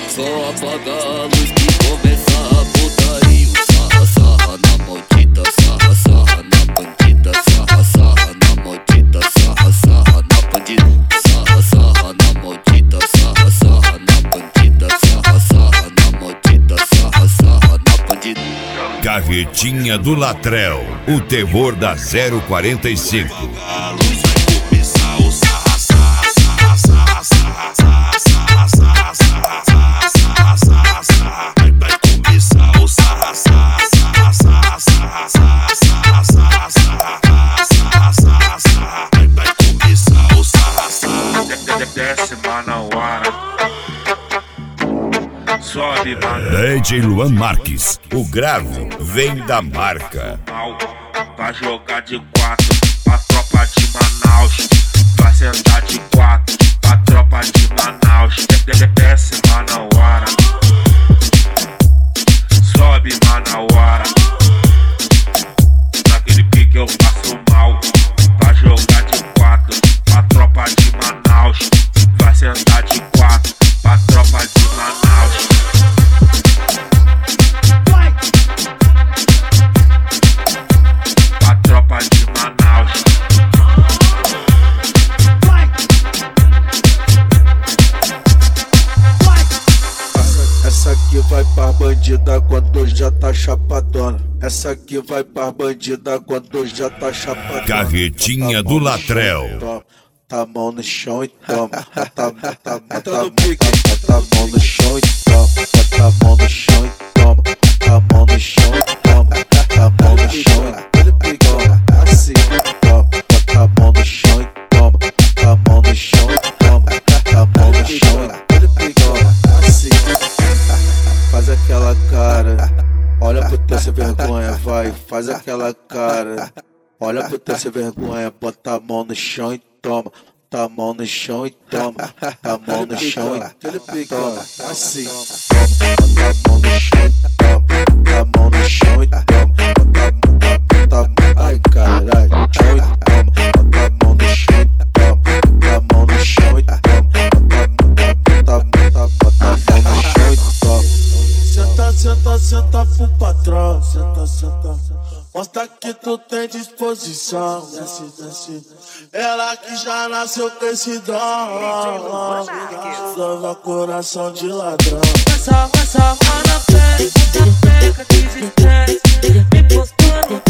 Só apagar a luz que começa a putaria. Sarra, sarra na maldita, sarra, sarra na bandida. Sarra, sarra na maldita, sarra, sarra na bandida. Sarra, sarra na maldita, sarra, sarra na bandida. Sarra, sarra na maldita, sarra, sarra na bandida. Carretinha do Latrell, o terror da 045. A luz vai começar o sarra, sarra, sarra, sarra, sarra, sarra, sarra, sarra, sarra, sarra, sarra, sarra. Vai começar o sarra, sarra, sarra, sarra, sarra, sarra, sarra, sarra, sarra, sarra, sarra. Vai começar o sarra, sarra. Desce Manauara, sobe Manauara. DJ Luan Marques, o grave vem da marca. Vai jogar de 4 pra tropa de Manaus. Vai sentar de 4 pra tropa de Manaus. Desce Manauara, sobe Manauara. Naquele pique eu faço mal. Vai jogar de 4 pra tropa de Manaus. Vai sentar de 4 pra tropa de Manaus. Tropa de Manaus. Essa aqui vai pra bandida quando já tá chapadona. Essa aqui vai pra bandida quando já tá chapadona. Carretinha do Latrell. Tá a mão no chão e toma. Bota a mão no chão e toma. Bota a mão no chão e toma. Bota a mão no chão e toma. Bota a mão no chão e toma. Assim, toma. Bota a mão no chão e toma. Bota a mão no chão e toma. Bota a mão no chão e toma. Assim, faz aquela cara. Olha pro teu sem vergonha, vai. Faz aquela cara. Olha pro teu sem vergonha. Bota a mão no chão e toma. Tá a mão no chão e toma. Tá a mão no chão e toma. Assim, bota a mão no chão e toma. Tá a mão no chão e toma. Ai caralho, chão e toma. Bota a mão no chão e toma. Tá a mão no chão e toma. Bota a mão no chão e toma. Senta, senta, senta pro patrão. Senta, senta. Mostra que tu tem disposição. Desce, desce. Ela que já nasceu com esse dom. Leva coração de ladrão. Vai salvar na fé, que desistência. Me postando